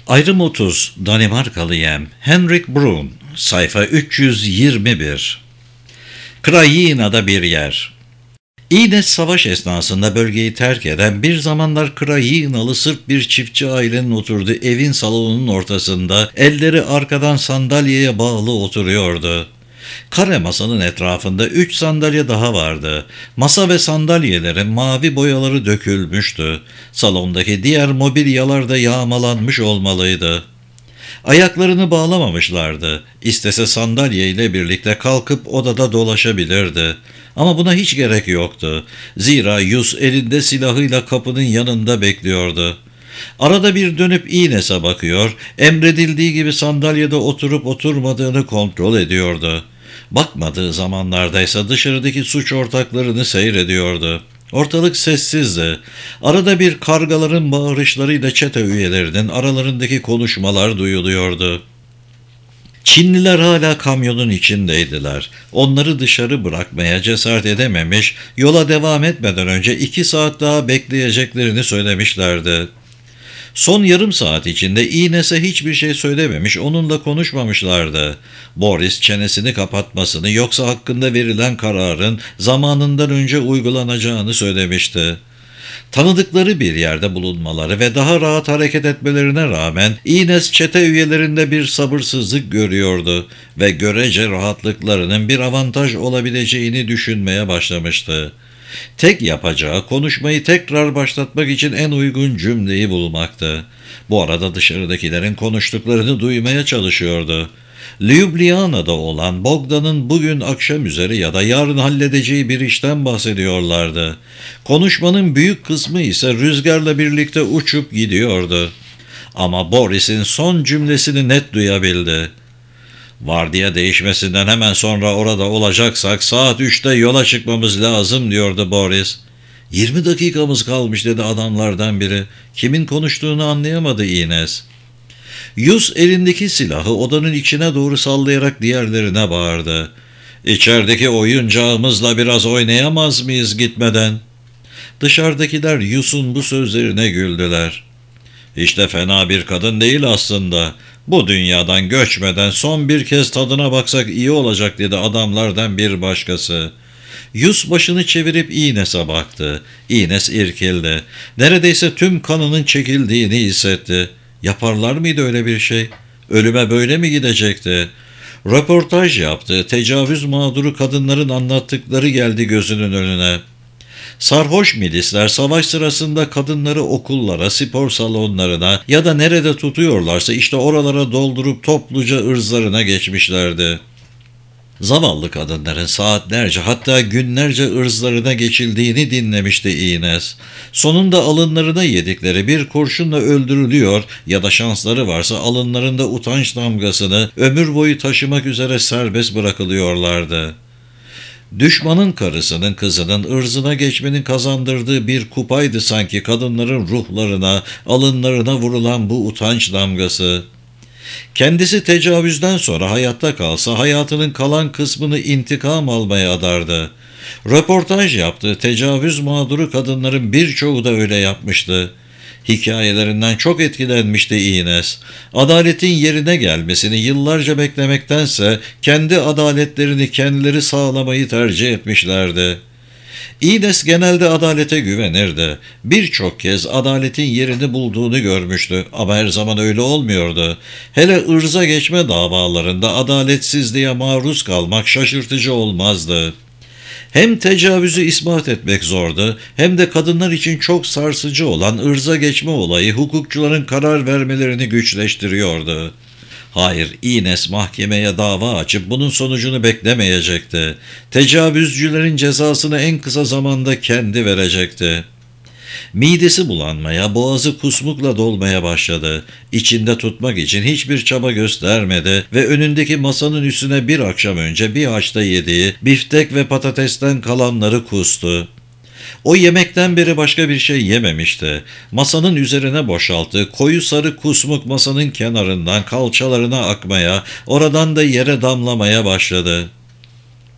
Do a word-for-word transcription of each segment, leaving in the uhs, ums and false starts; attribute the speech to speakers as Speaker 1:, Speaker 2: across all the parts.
Speaker 1: Ayrım otuz, Danimarkalı Yem, Henrik Brun, sayfa üç yüz yirmi bir. Krajina'da bir yer. İğnes savaş esnasında bölgeyi terk eden bir zamanlar Krajinalı Sırp bir çiftçi ailenin oturduğu evin salonunun ortasında elleri arkadan sandalyeye bağlı oturuyordu. Kare masanın etrafında üç sandalye daha vardı. Masa ve sandalyelerin mavi boyaları dökülmüştü. Salondaki diğer mobilyalar da yağmalanmış olmalıydı. Ayaklarını bağlamamışlardı. İstese sandalye ile birlikte kalkıp odada dolaşabilirdi. Ama buna hiç gerek yoktu. Zira Yus elinde silahıyla kapının yanında bekliyordu. Arada bir dönüp İğnes'e bakıyor, emredildiği gibi sandalyede oturup oturmadığını kontrol ediyordu. Bakmadığı zamanlarda ise dışarıdaki suç ortaklarını seyrediyordu. Ortalık sessizdi. Arada bir kargaların bağırışlarıyla çete üyelerinin aralarındaki konuşmalar duyuluyordu. Çinliler hala kamyonun içindeydiler. Onları dışarı bırakmaya cesaret edememiş, yola devam etmeden önce iki saat daha bekleyeceklerini söylemişlerdi. Son yarım saat içinde İğnes'e hiçbir şey söylememiş, onunla konuşmamışlardı. Boris çenesini kapatmasını, yoksa hakkında verilen kararın zamanından önce uygulanacağını söylemişti. Tanıdıkları bir yerde bulunmaları ve daha rahat hareket etmelerine rağmen İğnes çete üyelerinde bir sabırsızlık görüyordu ve görece rahatlıklarının bir avantaj olabileceğini düşünmeye başlamıştı. Tek yapacağı konuşmayı tekrar başlatmak için en uygun cümleyi bulmaktı. Bu arada dışarıdakilerin konuştuklarını duymaya çalışıyordu. Ljubljana'da olan Bogdan'ın bugün akşam üzeri ya da yarın halledeceği bir işten bahsediyorlardı. Konuşmanın büyük kısmı ise rüzgarla birlikte uçup gidiyordu. Ama Boris'in son cümlesini net duyabildi. "Vardiya değişmesinden hemen sonra orada olacaksak saat üçte yola çıkmamız lazım," diyordu Boris. Yirmi dakikamız kalmış," dedi adamlardan biri. Kimin konuştuğunu anlayamadı İğnes. Yus elindeki silahı odanın içine doğru sallayarak diğerlerine bağırdı. "İçerideki oyuncağımızla biraz oynayamaz mıyız gitmeden?" Dışarıdakiler Yus'un bu sözlerine güldüler. "İşte fena bir kadın değil aslında. Bu dünyadan göçmeden son bir kez tadına baksak iyi olacak," dedi adamlardan bir başkası. Yus başını çevirip İğnes'e baktı. İğnes irkildi. Neredeyse tüm kanının çekildiğini hissetti. Yaparlar mıydı öyle bir şey? Ölüme böyle mi gidecekti? Röportaj yaptı. Tecavüz mağduru kadınların anlattıkları geldi gözünün önüne. Sarhoş milisler savaş sırasında kadınları okullara, spor salonlarına ya da nerede tutuyorlarsa işte oralara doldurup topluca ırzlarına geçmişlerdi. Zavallı kadınların saatlerce, hatta günlerce ırzlarına geçildiğini dinlemişti İğnes. Sonunda alınlarına yedikleri bir kurşunla öldürülüyor ya da şansları varsa alınlarında utanç damgasını ömür boyu taşımak üzere serbest bırakılıyorlardı. Düşmanın karısının, kızının ırzına geçmenin kazandırdığı bir kupaydı sanki kadınların ruhlarına, alınlarına vurulan bu utanç damgası. Kendisi tecavüzden sonra hayatta kalsa hayatının kalan kısmını intikam almaya adardı. Röportaj yaptığı tecavüz mağduru kadınların birçoğu da öyle yapmıştı. Hikayelerinden çok etkilenmişti İğnes. Adaletin yerine gelmesini yıllarca beklemektense kendi adaletlerini kendileri sağlamayı tercih etmişlerdi. İğnes genelde adalete güvenirdi. Birçok kez adaletin yerini bulduğunu görmüştü ama her zaman öyle olmuyordu. Hele ırza geçme davalarında adaletsizliğe maruz kalmak şaşırtıcı olmazdı. Hem tecavüzü ispat etmek zordu, hem de kadınlar için çok sarsıcı olan ırza geçme olayı hukukçuların karar vermelerini güçleştiriyordu. Hayır, İğnes mahkemeye dava açıp bunun sonucunu beklemeyecekti. Tecavüzcülerin cezasını en kısa zamanda kendi verecekti. Midesi bulanmaya, boğazı kusmukla dolmaya başladı. İçinde tutmak için hiçbir çaba göstermedi ve önündeki masanın üstüne bir akşam önce bir haçta yediği biftek ve patatesten kalanları kustu. O yemekten beri başka bir şey yememişti. Masanın üzerine boşalttığı koyu sarı kusmuk masanın kenarından kalçalarına akmaya, oradan da yere damlamaya başladı.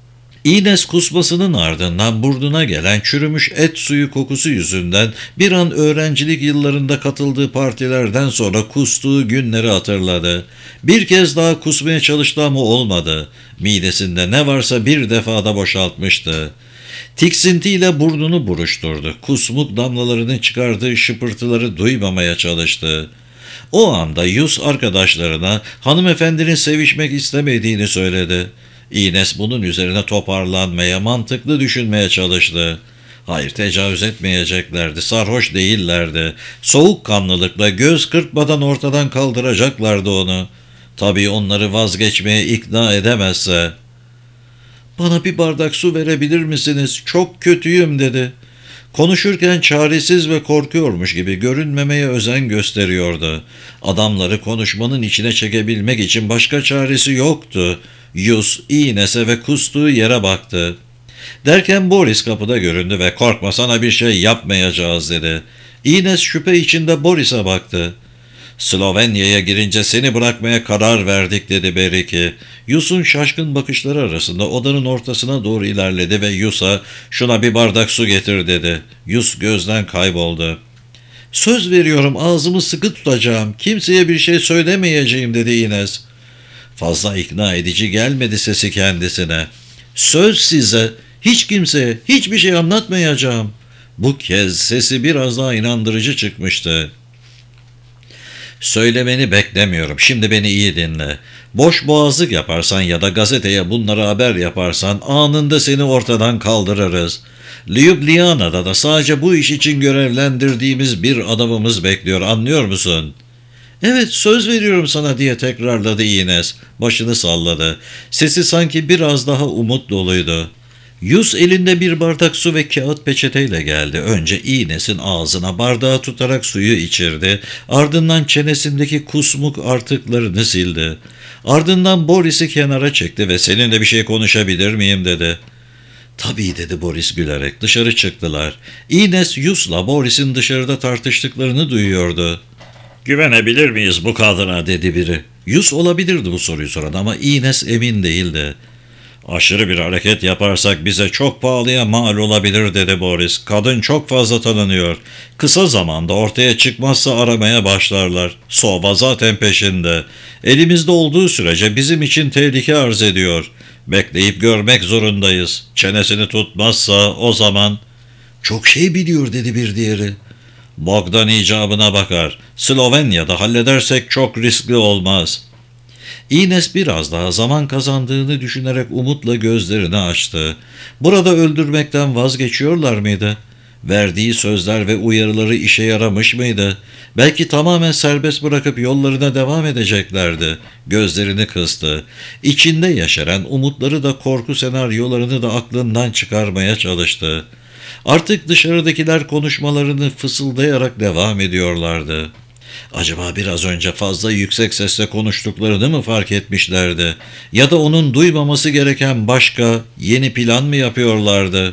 Speaker 1: Ines kusmasının ardından burnuna gelen çürümüş et suyu kokusu yüzünden bir an öğrencilik yıllarında katıldığı partilerden sonra kustuğu günleri hatırladı. Bir kez daha kusmaya çalıştı ama olmadı. Midesinde ne varsa bir defada boşaltmıştı. Tiksintiyle burnunu buruşturdu. Kusmuk damlalarının çıkardığı şıpırtıları duymamaya çalıştı. O anda Yus arkadaşlarına hanımefendinin sevişmek istemediğini söyledi. Ines bunun üzerine toparlanmaya, mantıklı düşünmeye çalıştı. Hayır, tecavüz etmeyeceklerdi, sarhoş değillerdi. Soğukkanlılıkla göz kırpmadan ortadan kaldıracaklardı onu. Tabii onları vazgeçmeye ikna edemezse. "Bana bir bardak su verebilir misiniz? Çok kötüyüm," dedi. Konuşurken çaresiz ve korkuyormuş gibi görünmemeye özen gösteriyordu. Adamları konuşmanın içine çekebilmek için başka çaresi yoktu. Yus, Ines'e ve kustuğu yere baktı. Derken Boris kapıda göründü ve "Korkma, sana bir şey yapmayacağız," dedi. Ines şüphe içinde Boris'e baktı. "Slovenya'ya girince seni bırakmaya karar verdik," dedi Beriki. Yus'un şaşkın bakışları arasında odanın ortasına doğru ilerledi ve Yus'a "Şuna bir bardak su getir," dedi. Yus gözden kayboldu. "Söz veriyorum, ağzımı sıkı tutacağım. Kimseye bir şey söylemeyeceğim," dedi Ines. Fazla ikna edici gelmedi sesi kendisine. "Söz size, hiç kimseye hiçbir şey anlatmayacağım." Bu kez sesi biraz daha inandırıcı çıkmıştı. "Söylemeni beklemiyorum. Şimdi beni iyi dinle. Boş boğazlık yaparsan ya da gazeteye bunları haber yaparsan anında seni ortadan kaldırırız. Ljubljana'da da sadece bu iş için görevlendirdiğimiz bir adamımız bekliyor, anlıyor musun?" "Evet, söz veriyorum sana," diye tekrarladı Ines. Başını salladı. Sesi sanki biraz daha umut doluydu. Yus elinde bir bardak su ve kağıt peçeteyle geldi. Önce Ines'in ağzına bardağı tutarak suyu içirdi. Ardından çenesindeki kusmuk artıklarını sildi. Ardından Boris'i kenara çekti ve "Seninle bir şey konuşabilir miyim?" dedi. "Tabii," dedi Boris gülerek. Dışarı çıktılar. Ines, Yus'la Boris'in dışarıda tartıştıklarını duyuyordu. "Güvenebilir miyiz bu kadına?" dedi biri. Yus olabilirdi bu soruyu soran ama Ines emin değildi. "Aşırı bir hareket yaparsak bize çok pahalıya mal olabilir," dedi Boris. "Kadın çok fazla tanınıyor. Kısa zamanda ortaya çıkmazsa aramaya başlarlar. Sova zaten peşinde. Elimizde olduğu sürece bizim için tehlike arz ediyor. Bekleyip görmek zorundayız. Çenesini tutmazsa o zaman..." "Çok şey biliyor," dedi bir diğeri. "Bogdan icabına bakar. Slovenya'da halledersek çok riskli olmaz." Ines biraz daha zaman kazandığını düşünerek umutla gözlerini açtı. Burada öldürmekten vazgeçiyorlar mıydı? Verdiği sözler ve uyarıları işe yaramış mıydı? Belki tamamen serbest bırakıp yollarına devam edeceklerdi. Gözlerini kıstı. İçinde yaşaran umutları da korku senaryolarını da aklından çıkarmaya çalıştı. Artık dışarıdakiler konuşmalarını fısıldayarak devam ediyorlardı. Acaba biraz önce fazla yüksek sesle konuştuklarını mı fark etmişlerdi? Ya da onun duymaması gereken başka, yeni plan mı yapıyorlardı?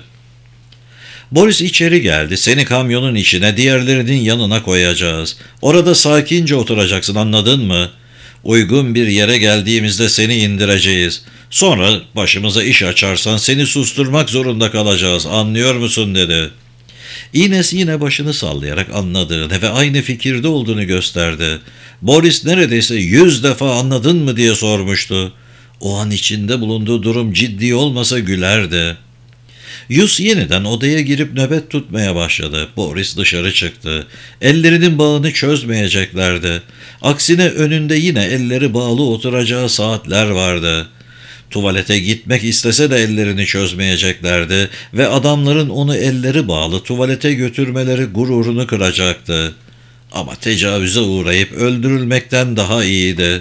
Speaker 1: Boris içeri geldi. "Seni kamyonun içine, diğerlerinin yanına koyacağız. Orada sakince oturacaksın, anladın mı? Uygun bir yere geldiğimizde seni indireceğiz. Sonra başımıza iş açarsan seni susturmak zorunda kalacağız, anlıyor musun?" dedi. Ines yine başını sallayarak anladığını ve aynı fikirde olduğunu gösterdi. Boris neredeyse yüz defa "Anladın mı?" diye sormuştu. O an içinde bulunduğu durum ciddi olmasa gülerdi. Yus yeniden odaya girip nöbet tutmaya başladı. Boris dışarı çıktı. Ellerinin bağını çözmeyeceklerdi. Aksine önünde yine elleri bağlı oturacağı saatler vardı. Tuvalete gitmek istese de ellerini çözmeyeceklerdi ve adamların onu elleri bağlı tuvalete götürmeleri gururunu kıracaktı. Ama tecavüze uğrayıp öldürülmekten daha iyiydi.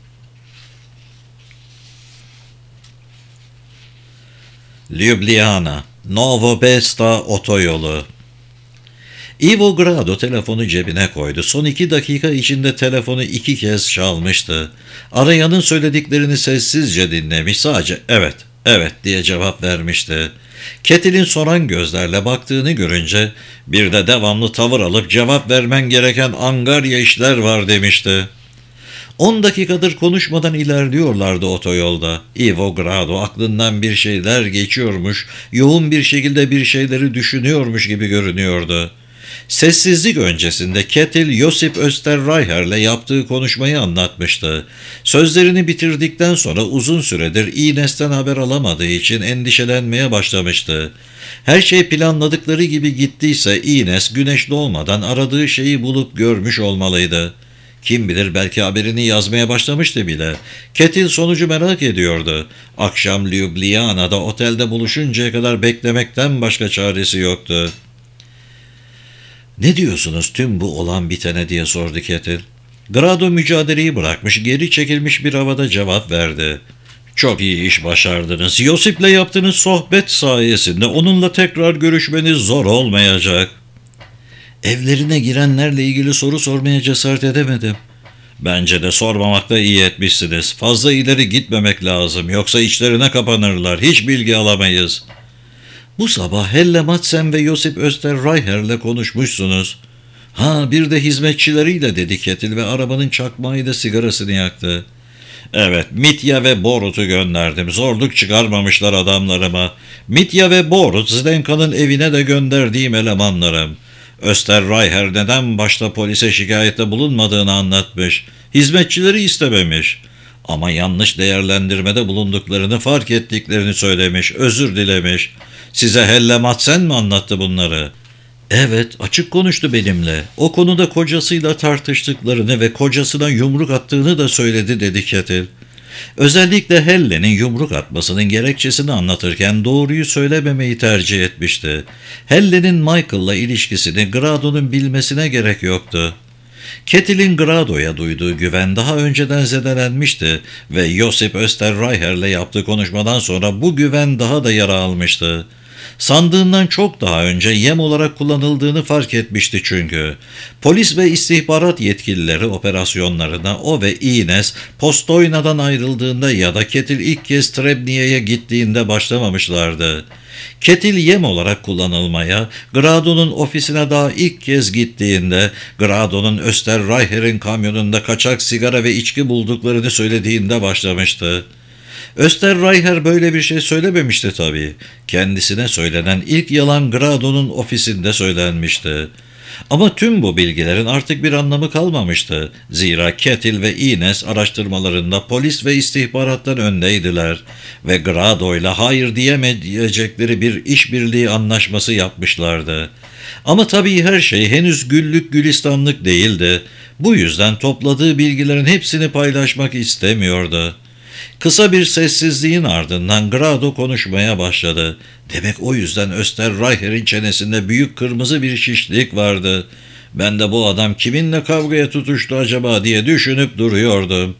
Speaker 1: Ljubljana, Novo Besta otoyolu. Ivo Grado telefonu cebine koydu. Son iki dakika içinde telefonu iki kez çalmıştı. Arayanın söylediklerini sessizce dinlemiş, sadece "evet, evet" diye cevap vermişti. Ketil'in soran gözlerle baktığını görünce "Bir de devamlı tavır alıp cevap vermen gereken angarya işler var," demişti. On dakikadır konuşmadan ilerliyorlardı otoyolda. Ivo Grado aklından bir şeyler geçiyormuş, yoğun bir şekilde bir şeyleri düşünüyormuş gibi görünüyordu. Sessizlik öncesinde Ketil, Josip Österreicher'le yaptığı konuşmayı anlatmıştı. Sözlerini bitirdikten sonra uzun süredir Ines'ten haber alamadığı için endişelenmeye başlamıştı. Her şey planladıkları gibi gittiyse Ines güneş doğmadan aradığı şeyi bulup görmüş olmalıydı. Kim bilir belki haberini yazmaya başlamıştı bile. Ketil sonucu merak ediyordu. Akşam Ljubljana'da otelde buluşuncaya kadar beklemekten başka çaresi yoktu. "Ne diyorsunuz tüm bu olan bitene?" diye sordu Ketil. Grado mücadeleyi bırakmış, geri çekilmiş bir havada cevap verdi. "Çok iyi iş başardınız. Josip'le yaptığınız sohbet sayesinde onunla tekrar görüşmeniz zor olmayacak." "Evlerine girenlerle ilgili soru sormaya cesaret edemedim." "Bence de sormamakta iyi etmişsiniz. Fazla ileri gitmemek lazım. Yoksa içlerine kapanırlar. Hiç bilgi alamayız." "Bu sabah Helle Madsen ve Josip Österreicher'le konuşmuşsunuz." "Ha, bir de hizmetçileriyle," dedi Ketil ve arabanın çakmağıyla sigarasını yaktı. "Evet, Mitya ve Borut'u gönderdim. Zorluk çıkarmamışlar adamlarıma. Mitya ve Borut, Zdenka'nın evine de gönderdiğim elemanlarım. Österreicher neden başta polise şikayette bulunmadığını anlatmış. Hizmetçileri istememiş. Ama yanlış değerlendirmede bulunduklarını fark ettiklerini söylemiş, özür dilemiş. Size Helle Madsen mi anlattı bunları?" "Evet, açık konuştu benimle. O konuda kocasıyla tartıştıklarını ve kocasına yumruk attığını da söyledi," dedi Ketil. Özellikle Helle'nin yumruk atmasının gerekçesini anlatırken doğruyu söylememeyi tercih etmişti. Helle'nin Michael'la ilişkisini Grado'nun bilmesine gerek yoktu. Ketil'in Grado'ya duyduğu güven daha önceden zedelenmişti ve Josip Österreicher'le yaptığı konuşmadan sonra bu güven daha da yara almıştı. Sandığından çok daha önce yem olarak kullanıldığını fark etmişti çünkü. Polis ve istihbarat yetkilileri operasyonlarına o ve Ines Postoyna'dan ayrıldığında ya da Ketil ilk kez Trebniye'ye gittiğinde başlamamışlardı. Ketil yem olarak kullanılmaya, Grado'nun ofisine daha ilk kez gittiğinde, Grado'nun Österreicher'in kamyonunda kaçak sigara ve içki bulduklarını söylediğinde başlamıştı. Österreicher böyle bir şey söylememişti tabii. Kendisine söylenen ilk yalan Grado'nun ofisinde söylenmişti. Ama tüm bu bilgilerin artık bir anlamı kalmamıştı. Zira Ketil ve Ines araştırmalarında polis ve istihbarattan öndeydiler ve Grado'yla hayır diyemeyecekleri bir işbirliği anlaşması yapmışlardı. Ama tabii her şey henüz güllük gülistanlık değildi. Bu yüzden topladığı bilgilerin hepsini paylaşmak istemiyordu. Kısa bir sessizliğin ardından Grado konuşmaya başladı. "Demek o yüzden Österreicher'in çenesinde büyük kırmızı bir şişlik vardı. Ben de bu adam kiminle kavgaya tutuştu acaba diye düşünüp duruyordum."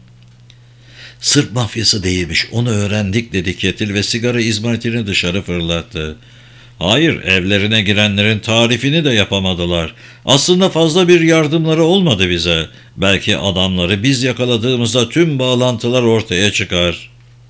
Speaker 1: "Sırp mafyası değilmiş, onu öğrendik," dedi Ketil ve sigara izmaritini dışarı fırlattı. "Hayır, evlerine girenlerin tarifini de yapamadılar. Aslında fazla bir yardımları olmadı bize. Belki adamları biz yakaladığımızda tüm bağlantılar ortaya çıkar."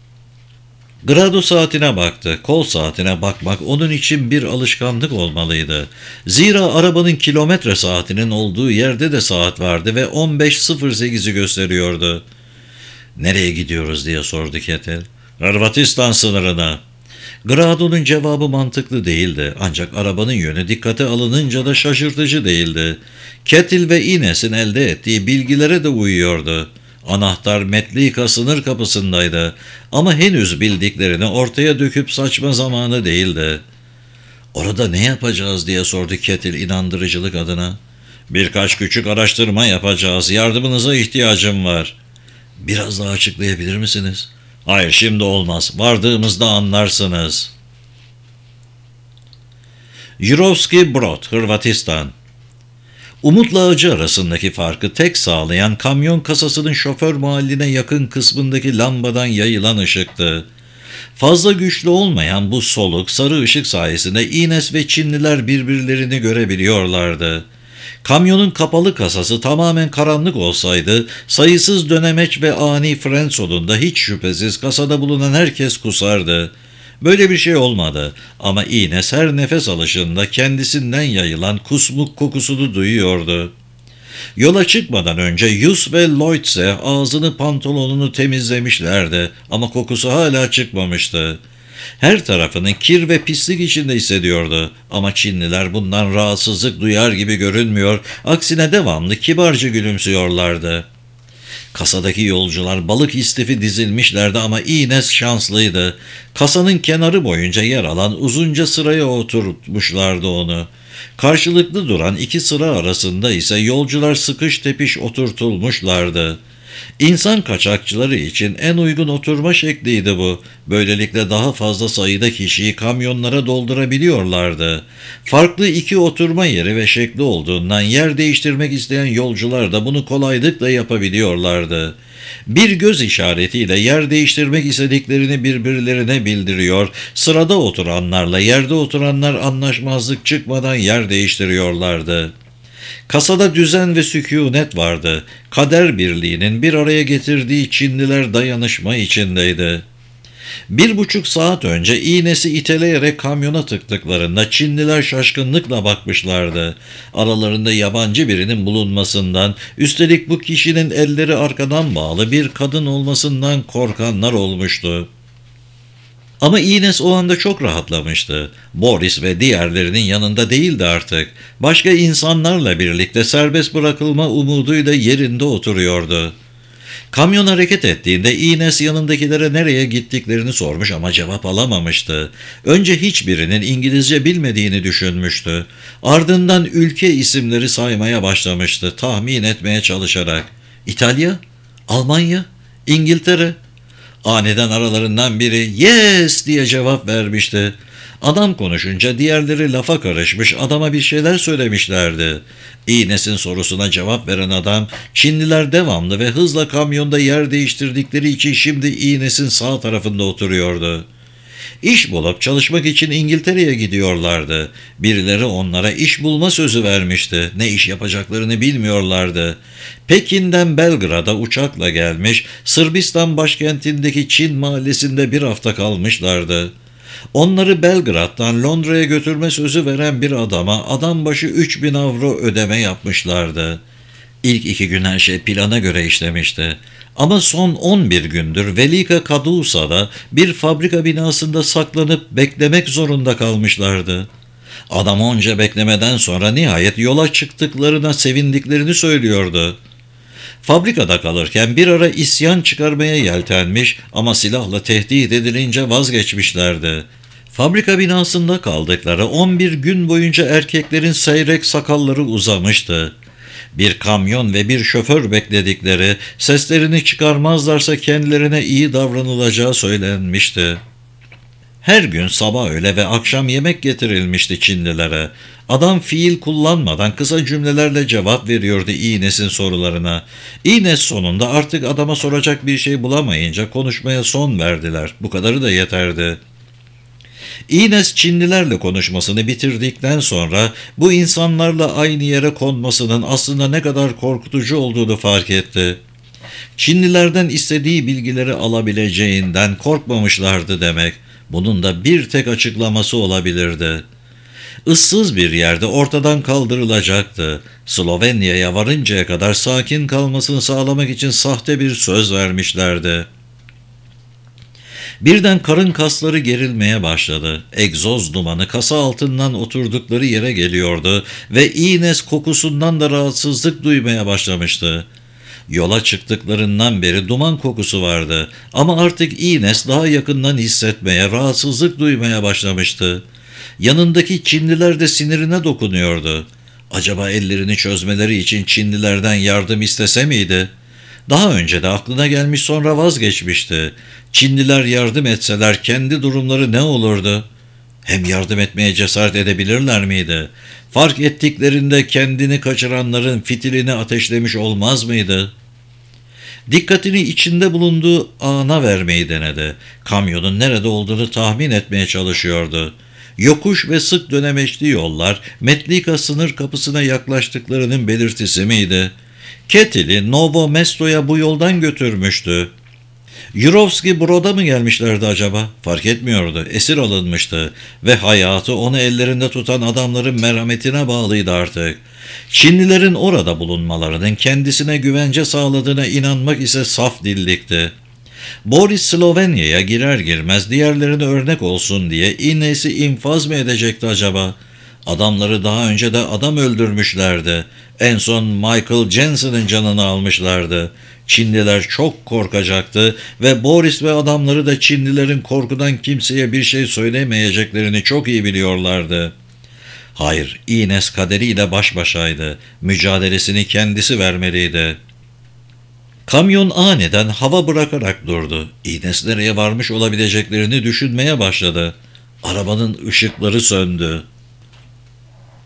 Speaker 1: Grado saatine baktı. Kol saatine bakmak onun için bir alışkanlık olmalıydı. Zira arabanın kilometre saatinin olduğu yerde de saat vardı ve on beş sıfır sekizi gösteriyordu. "Nereye gidiyoruz?" diye sordu Ketil. "Hırvatistan sınırına." Grado'nun cevabı mantıklı değildi, ancak arabanın yönü dikkate alınınca da şaşırtıcı değildi. Ketil ve Ines'in elde ettiği bilgilere de uyuyordu. Anahtar Metlika sınır kapısındaydı ama henüz bildiklerini ortaya döküp saçma zamanı değildi. "Orada ne yapacağız?" diye sordu Ketil inandırıcılık adına. "Birkaç küçük araştırma yapacağız. Yardımınıza ihtiyacım var." "Biraz daha açıklayabilir misiniz?" "Hayır, şimdi olmaz. Vardığımızda anlarsınız." Jurovski Brod, Hırvatistan. Umut'la Acı arasındaki farkı tek sağlayan kamyon kasasının şoför mahalline yakın kısmındaki lambadan yayılan ışıktı. Fazla güçlü olmayan bu soluk sarı ışık sayesinde Ines ve Çinliler birbirlerini görebiliyorlardı. Kamyonun kapalı kasası tamamen karanlık olsaydı, sayısız dönemeç ve ani fren sonunda hiç şüphesiz kasada bulunan herkes kusardı. Böyle bir şey olmadı ama Ines her nefes alışında kendisinden yayılan kusmuk kokusunu duyuyordu. Yola çıkmadan önce Hughes ve Lloyd ise ağzını pantolonunu temizlemişlerdi ama kokusu hala çıkmamıştı. Her tarafını kir ve pislik içinde hissediyordu ama Çinliler bundan rahatsızlık duyar gibi görünmüyor, aksine devamlı kibarca gülümsüyorlardı. Kasadaki yolcular balık istifi dizilmişlerdi ama Ines şanslıydı. Kasanın kenarı boyunca yer alan uzunca sıraya oturtmuşlardı onu. Karşılıklı duran iki sıra arasında ise yolcular sıkış tepiş oturtulmuşlardı. İnsan kaçakçıları için en uygun oturma şekliydi bu. Böylelikle daha fazla sayıda kişiyi kamyonlara doldurabiliyorlardı. Farklı iki oturma yeri ve şekli olduğundan yer değiştirmek isteyen yolcular da bunu kolaylıkla yapabiliyorlardı. Bir göz işaretiyle yer değiştirmek istediklerini birbirlerine bildiriyor, sırada oturanlarla yerde oturanlar anlaşmazlık çıkmadan yer değiştiriyorlardı. Kasada düzen ve sükûnet vardı. Kader birliğinin bir araya getirdiği Çinliler dayanışma içindeydi. Bir buçuk saat önce iğnesi iteleyerek kamyona tıktıklarında Çinliler şaşkınlıkla bakmışlardı. Aralarında yabancı birinin bulunmasından, üstelik bu kişinin elleri arkadan bağlı bir kadın olmasından korkanlar olmuştu. Ama Ines o anda çok rahatlamıştı. Boris ve diğerlerinin yanında değildi artık. Başka insanlarla birlikte serbest bırakılma umuduyla yerinde oturuyordu. Kamyon hareket ettiğinde Ines yanındakilere nereye gittiklerini sormuş ama cevap alamamıştı. Önce hiçbirinin İngilizce bilmediğini düşünmüştü. Ardından ülke isimleri saymaya başlamıştı, tahmin etmeye çalışarak. İtalya, Almanya, İngiltere. Aniden aralarından biri "Yes" diye cevap vermişti. Adam konuşunca diğerleri lafa karışmış, adama bir şeyler söylemişlerdi. Ines'in sorusuna cevap veren adam, Çinliler devamlı ve hızla kamyonda yer değiştirdikleri için şimdi Ines'in sağ tarafında oturuyordu. İş bulup çalışmak için İngiltere'ye gidiyorlardı. Birileri onlara iş bulma sözü vermişti. Ne iş yapacaklarını bilmiyorlardı. Pekin'den Belgrad'a uçakla gelmiş, Sırbistan başkentindeki Çin mahallesinde bir hafta kalmışlardı. Onları Belgrad'dan Londra'ya götürme sözü veren bir adama adam başı üç bin avro ödeme yapmışlardı. İlk iki gün her şey plana göre işlemişti. Ama son on bir gündür Velika Kadusa'da bir fabrika binasında saklanıp beklemek zorunda kalmışlardı. Adam onca beklemeden sonra nihayet yola çıktıklarına sevindiklerini söylüyordu. Fabrikada kalırken bir ara isyan çıkarmaya yeltenmiş ama silahla tehdit edilince vazgeçmişlerdi. Fabrika binasında kaldıkları on bir gün boyunca erkeklerin seyrek sakalları uzamıştı. Bir kamyon ve bir şoför bekledikleri, seslerini çıkarmazlarsa kendilerine iyi davranılacağı söylenmişti. Her gün sabah öğle ve akşam yemek getirilmişti Çinlilere. Adam fiil kullanmadan kısa cümlelerle cevap veriyordu Ines'in sorularına. Ines sonunda artık adama soracak bir şey bulamayınca konuşmaya son verdiler. Bu kadarı da yeterdi. Ines Çinlilerle konuşmasını bitirdikten sonra bu insanlarla aynı yere konmasının aslında ne kadar korkutucu olduğunu fark etti. Çinlilerden istediği bilgileri alabileceğinden korkmamışlardı demek. Bunun da bir tek açıklaması olabilirdi. Issız bir yerde ortadan kaldırılacaktı. Slovenya'ya varıncaya kadar sakin kalmasını sağlamak için sahte bir söz vermişlerdi. Birden karın kasları gerilmeye başladı. Egzoz dumanı kasa altından oturdukları yere geliyordu ve Ines kokusundan da rahatsızlık duymaya başlamıştı. Yola çıktıklarından beri duman kokusu vardı ama artık Ines daha yakından hissetmeye, rahatsızlık duymaya başlamıştı. Yanındaki Çinliler de sinirine dokunuyordu. Acaba ellerini çözmeleri için Çinlilerden yardım istese miydi? Daha önce de aklına gelmiş sonra vazgeçmişti. Çinliler yardım etseler kendi durumları ne olurdu? Hem yardım etmeye cesaret edebilirler miydi? Fark ettiklerinde kendini kaçıranların fitilini ateşlemiş olmaz mıydı? Dikkatini içinde bulunduğu ana vermeyi denedi. Kamyonun nerede olduğunu tahmin etmeye çalışıyordu. Yokuş ve sık dönemeçli yollar Metlika sınır kapısına yaklaştıklarının belirtisi miydi? Ketil'i Novo Mesto'ya bu yoldan götürmüştü. Yurovski Brod'a mı gelmişlerdi acaba? Fark etmiyordu. Esir alınmıştı ve hayatı onu ellerinde tutan adamların merhametine bağlıydı artık. Çinlilerin orada bulunmalarının kendisine güvence sağladığına inanmak ise saf dillikti. Boris Slovenya'ya girer girmez diğerlerine örnek olsun diye Ines'i infaz mı edecekti acaba? Adamları daha önce de adam öldürmüşlerdi. En son Michael Jensen'ın canını almışlardı. Çinliler çok korkacaktı ve Boris ve adamları da Çinlilerin korkudan kimseye bir şey söylemeyeceklerini çok iyi biliyorlardı. Hayır, Ines kaderiyle baş başaydı. Mücadelesini kendisi vermeliydi. Kamyon aniden hava bırakarak durdu. Ines nereye varmış olabileceklerini düşünmeye başladı. Arabanın ışıkları söndü.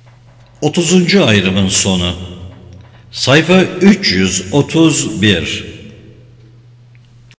Speaker 1: otuzuncu ayrımın sonu. Sayfa üç yüz otuz bir.